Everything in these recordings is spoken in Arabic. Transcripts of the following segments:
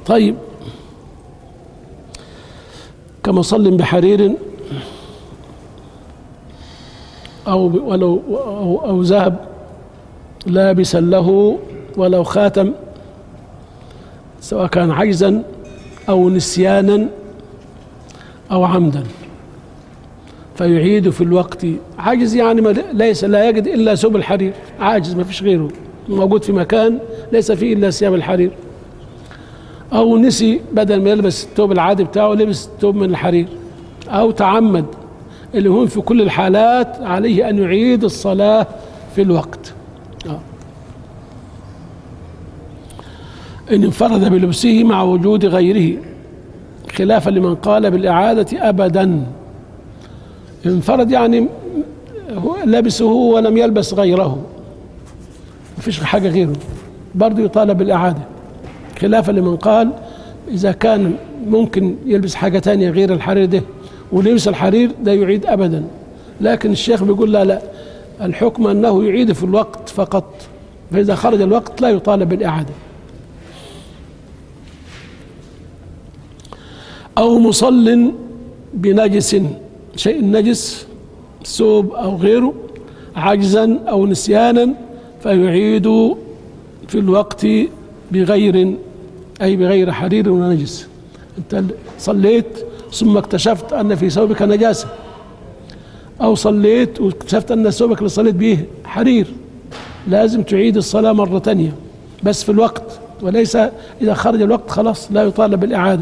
طيب كمصل بحرير أو ذهب لابسا له ولو خاتم، سواء كان عجزا أو نسيانا أو عمدا، فيعيد في الوقت. عاجز يعني لا يجد إلا ثوب الحرير، عاجز ما فيش غيره، موجود في مكان ليس فيه إلا ثياب الحرير، أو نسي بدل ما يلبس الثوب العادي بتاعه لبس ثوب من الحرير، أو تعمد، اللي هم في كل الحالات عليه أن يعيد الصلاة في الوقت. إن انفرد بلبسه مع وجود غيره، خلافا لمن قال بالإعادة أبدا. انفرد يعني لبسه ولم يلبس غيره، مفيش حاجة غيره، برضه يطالب بالإعادة، خلافا لمن قال إذا كان ممكن يلبس حاجة تانية غير الحرير ده ولبس الحرير ده يعيد أبدا. لكن الشيخ بيقول لا، الحكم أنه يعيد في الوقت فقط، فإذا خرج الوقت لا يطالب بالإعادة. أو مصل بنجس، شيء نجس، ثوب أو غيره، عجزا أو نسيانا، فيعيد في الوقت بغير حرير ونجس. أنت صليت ثم اكتشفت أن في ثوبك نجاسة، أو صليت واكتشفت أن ثوبك اللي صليت به حرير، لازم تعيد الصلاة مرة تانية بس في الوقت، وليس إذا خرج الوقت خلاص لا يطالب بالإعادة.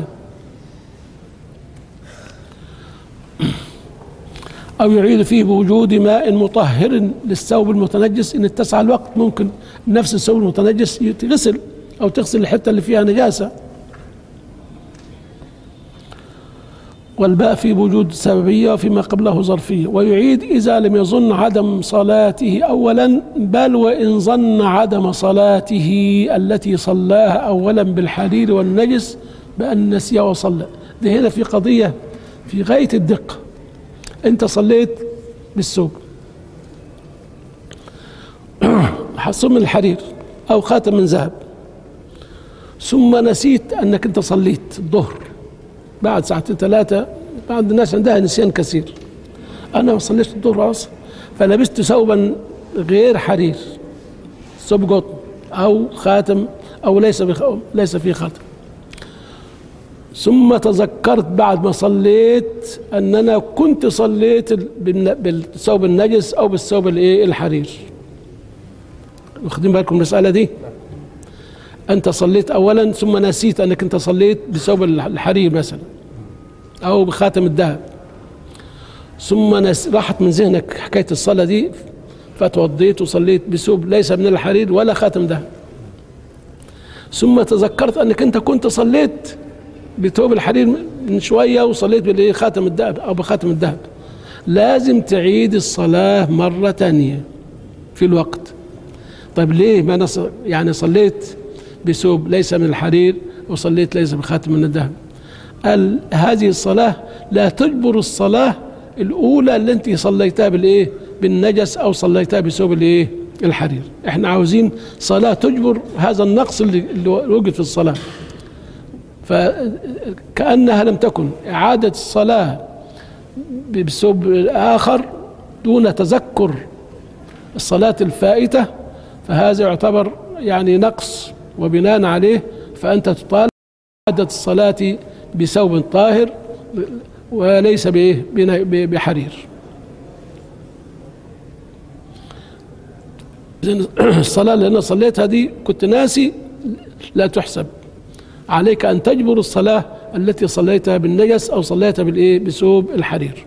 أو يعيد فيه بوجود ماء مطهر للثوب المتنجس، إن اتسع الوقت ممكن نفس الثوب المتنجس يتغسل أو تغسل الحتة اللي فيها نجاسة. والباء في وجود سببية وفيما قبله ظرفية. ويعيد إذا لم يظن عدم صلاته أولا، بل وإن ظن عدم صلاته التي صلاها أولا بالحرير والنجس بأن نسي وصلى. ده هنا في قضية في غاية الدقة. أنت صليت بالثوب حصل من الحرير أو خاتم من ذهب، ثم نسيت أنك أنت صليت الظهر بعد ساعتين ثلاثة. بعض الناس عندها نسيان كثير، أنا ما صليتش الظهر أصلا، فلبست ثوبا غير حرير، ثوب قطن أو خاتم أو ليس فيه خاتم، ثم تذكرت بعد ما صليت أن أنا كنت صليت بالثوب النجس أو بالثوب الحرير. واخدين بالكم المسألة دي؟ أنت صليت أولا ثم نسيت أنك أنت صليت بثوب الحرير مثلا أو بخاتم الذهب، ثم راحت من ذهنك حكاية الصلاة دي، فتوضيت وصليت بثوب ليس من الحرير ولا خاتم ذهب، ثم تذكرت أنك أنت كنت صليت بثوب الحرير من شوية وصليت بخاتم الذهب أو بخاتم الذهب. لازم تعيد الصلاة مرة تانية في الوقت. طيب ليه؟ ما أنا يعني صليت بثوب ليس من الحرير وصليت ليس بخاتم من الذهب. قال هذه الصلاة لا تجبر الصلاة الأولى اللي أنت صليتها بالنجس أو صليتها بثوب الحرير. احنا عاوزين صلاة تجبر هذا النقص اللي وجد في الصلاة، فكأنها لم تكن إعادة الصلاة بثوب آخر دون تذكر الصلاة الفائتة، فهذا يعتبر يعني نقص، وبناء عليه فأنت تطالب إعادة الصلاة بثوب طاهر وليس بحرير. الصلاة اللي أنا صليتها دي كنت ناسي لا تحسب، عليك أن تجبر الصلاة التي صليتها بالنجس أو صليتها بثوب الحرير.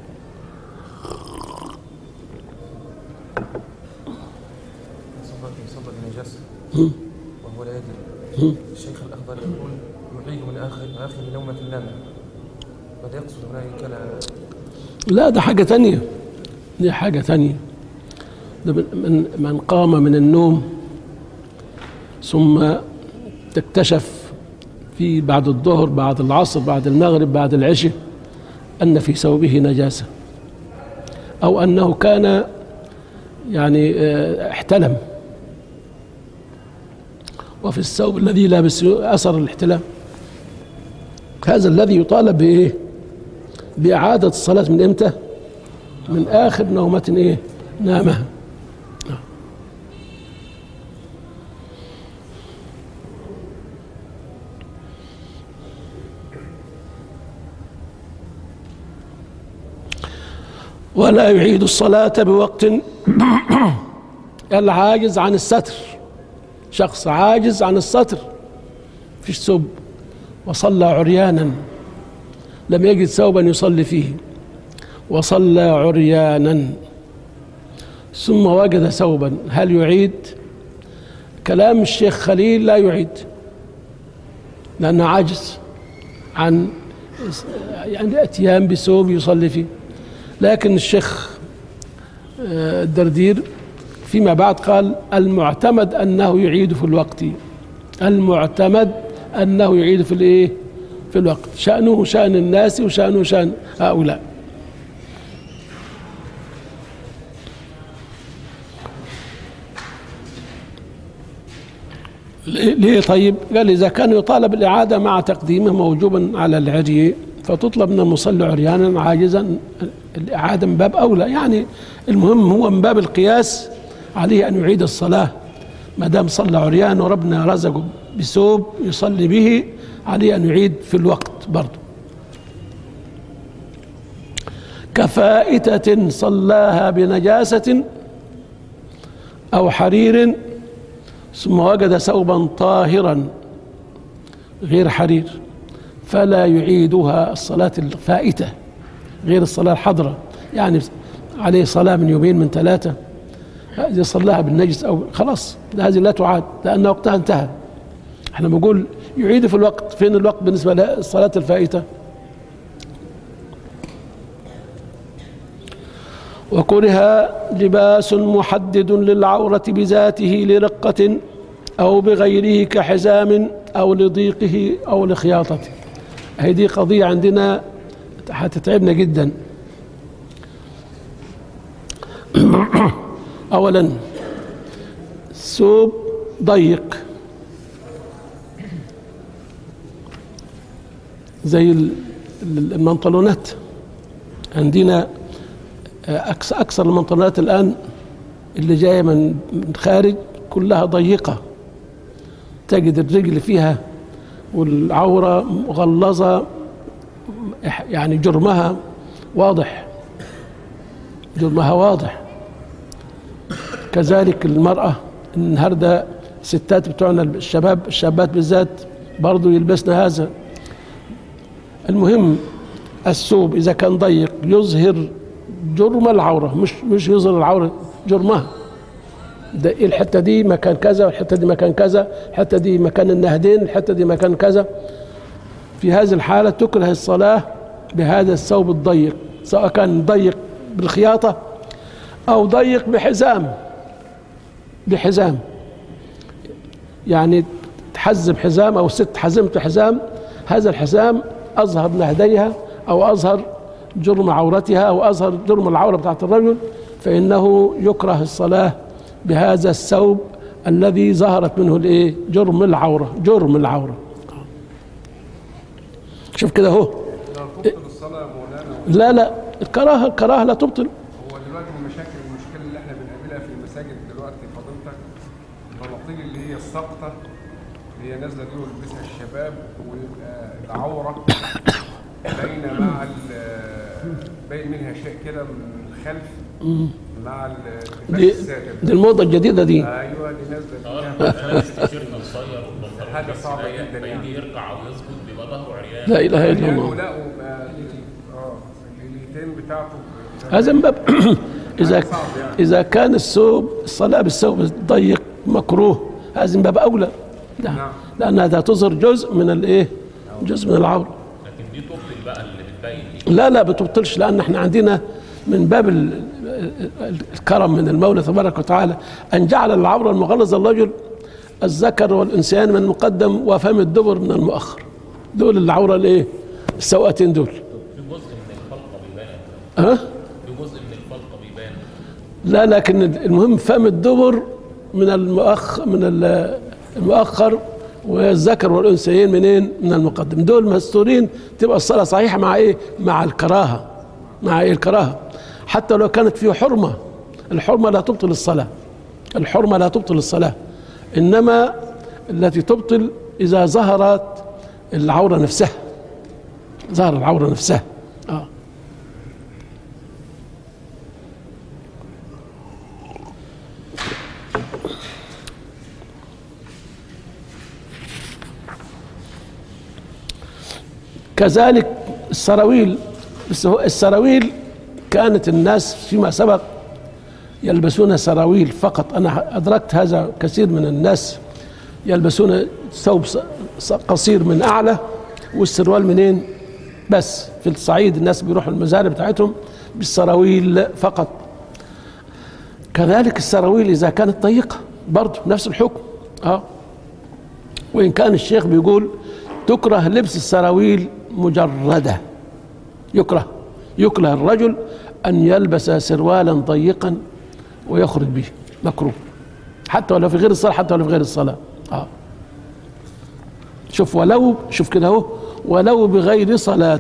صلى بالنجاسة وهو لا يدري. الشيخ الأخضر يقول يعيد من آخر نومة نام، ماذا يقصد هناك؟ لا ده حاجة تانية، دي حاجة تانية. ده من قام من النوم ثم تكتشف في بعد الظهر بعد العصر بعد المغرب بعد العشاء أن في ثوبه نجاسة، أو أنه كان يعني احتلم وفي الثوب الذي لابس أثر الاحتلام، هذا الذي يطالب بإيه؟ بإعادة الصلاة من إمتى؟ من آخر نومة إيه؟ نامها. ولا يعيد الصلاة بوقت العاجز عن الستر، شخص عاجز عن الستر فيش ثوب وصلى عريانا لم يجد ثوبا يصلي فيه وصلى عريانا ثم وجد ثوبا، هل يعيد؟ كلام الشيخ خليل لا يعيد لأنه عاجز عن يعني اتيان بثوب يصلي فيه. لكن الشيخ الدردير فيما بعد قال المعتمد أنه يعيد في الوقت، المعتمد أنه يعيد في الإيه؟ في الوقت، شأنه شأن الناس وشأنه شأن هؤلاء. ليه طيب؟ قال إذا كان يطالب الإعادة مع تقديمه موجوبا على العري فتطلب من المصلي عريانا عاجزا الإعادة من باب أولى. يعني المهم هو من باب القياس عليه أن يعيد الصلاة ما دام صلى عريان وربنا رزقه بثوب يصلي به، عليه أن يعيد في الوقت برضه. كفائتة صلاها بنجاسة أو حرير ثم وجد ثوبا طاهرا غير حرير فلا يعيدها. الصلاة الفائتة غير الصلاة الحضرة، يعني عليه صلاة من يومين من ثلاثة، هذه صلاها بالنجس أو خلاص هذه لا تعاد لأن وقتها انتهى. احنا بنقول يعيد في الوقت، فين الوقت بالنسبة للصلاة الفائتة؟ وكره لباس محدد للعورة بذاته لرقة أو بغيره كحزام أو لضيقه أو لخياطته. هذه قضية عندنا هتتعبنا جدا. أولا ثوب ضيق زي المنطلونات عندنا، أكثر المنطلونات الآن اللي جاية من خارج كلها ضيقة، تجد الرجل فيها والعورة مغلظة، يعني جرمها واضح، جرمها واضح. كذلك المرأة النهاردة الستات بتوعنا الشابات بالذات برضو يلبسنا هذا. المهم الثوب إذا كان ضيق يظهر جرم العورة، مش يظهر العورة، جرمها. ده الحتة دي مكان كذا والحتة دي مكان كذا، الحتة دي مكان النهدين، الحتة دي مكان كذا. في هذه الحالة تكره الصلاة بهذا الثوب الضيق، سواء كان ضيق بالخياطة أو ضيق بحزام، يعني تحزم حزام أو ست حزمت حزام، هذا الحزام أظهر نهديها أو أظهر جرم عورتها أو أظهر جرم العورة بتاعت الرجل، فإنه يكره الصلاة بهذا الثوب الذي ظهرت منه الايه؟ جرم العورة. شوف كده اهو. تبطل الصلاة يا مولانا؟ لا الكراهة لا تبطل. هو دلوقتي المشكلة اللي احنا بنقابلها في المساجد دلوقتي فضيلتك البناطيل اللي هي الساقطة اللي هي نازلة دي ويلبسها الشباب ويبقى العورة باين منها شيء كده من الخلف مع دي الموضة الجديدة دي. ايوه دي نازلة تيشيرت قصير حاجة صعبة جدا يعني. يجي يركع او يسجد بيبقى ظهره عريان. لا اله الا الله. لا اليدين بتاعته هذا من باب اذا كان الصلاة بالثوب الضيق مكروه، هذا من باب اولى. نعم. لان هذا تظهر جزء من الايه؟ جزء من العورة. لكن دي تبطل بقى اللي بتبين. لا بتبطلش، لان احنا عندنا من باب الكرم من المولى تبارك وتعالى أن جعل العورة المغلظة الرجل الذكر والإنسان من المقدم وفم الدبر من المؤخر. دول العورة الايه؟ السوأتين دول. في جزء من الخلقة بيبان. في جزء من الخلقة بيبان. لا لكن المهم فم الدبر من المؤخر والذكر والأنثيين منين؟ من المقدم. دول مستورين، تبقى الصلاة صحيحة مع إيه؟ مع الكراهة. مع إيه؟ الكراهة. حتى لو كانت فيه حرمة، الحرمة لا تبطل الصلاة، الحرمة لا تبطل الصلاة، إنما التي تبطل إذا ظهرت العورة نفسها، ظهر العورة نفسها. كذلك السراويل، السراويل كانت الناس فيما سبق يلبسون سراويل فقط. أنا أدركت هذا، كثير من الناس يلبسون ثوب قصير من أعلى والسروال منين بس. في الصعيد الناس بيروحوا المزارع بتاعتهم بالسراويل فقط. كذلك السراويل إذا كانت ضيقة برضه نفس الحكم. وإن كان الشيخ بيقول تكره لبس السراويل مجردة، يكره الرجل أن يلبس سروالا ضيقا ويخرج به، مكروه، حتى ولو في غير الصلاة، حتى ولو في غير الصلاة. شوف كده اهو، ولو بغير صلاة،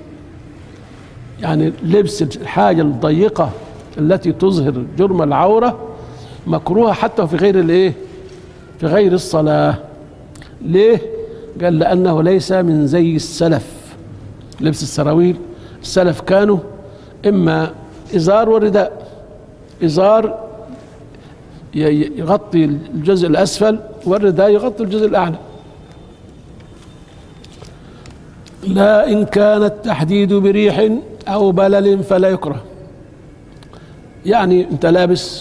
يعني لبس الحاجة الضيقة التي تظهر جرم العورة مكروهة حتى في غير الايه؟ في غير الصلاة. ليه؟ قال لأنه ليس من زي السلف. لبس السراويل، السلف كانوا إما إزار ورداء، إزار يغطي الجزء الأسفل والرداء يغطي الجزء الأعلى. لا إن كان التحديد بريح أو بلل فلا يكره. يعني أنت لابس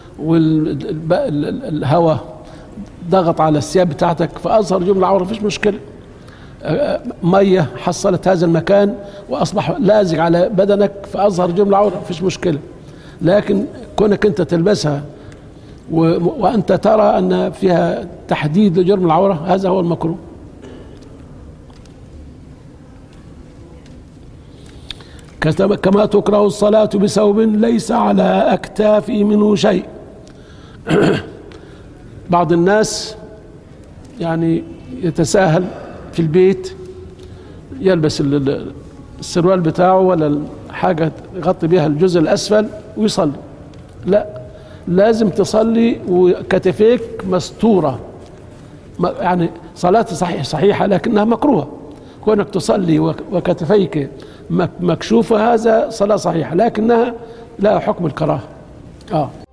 والهواء ضغط على الثياب بتاعتك فأظهر جملة عورة، فيش مشكلة. مية حصلت هذا المكان وأصبح لازق على بدنك فأظهر جملة عورة، فيش مشكلة. لكن كونك أنت تلبسها وأنت ترى أن فيها تحديد لجرم العورة، هذا هو المكروه. كما تكره الصلاة بثوب ليس على أكتافه منه شيء. بعض الناس يعني يتساهل في البيت، يلبس السروال بتاعه ولا حاجة يغطي بها الجزء الأسفل ويصلي. لا، لازم تصلي وكتفيك مستورة، يعني صلاة صحيحة لكنها مكروهة. كونك تصلي وكتفيك مكشوفة هذا صلاة صحيحة لكنها لا حكم الكراهة.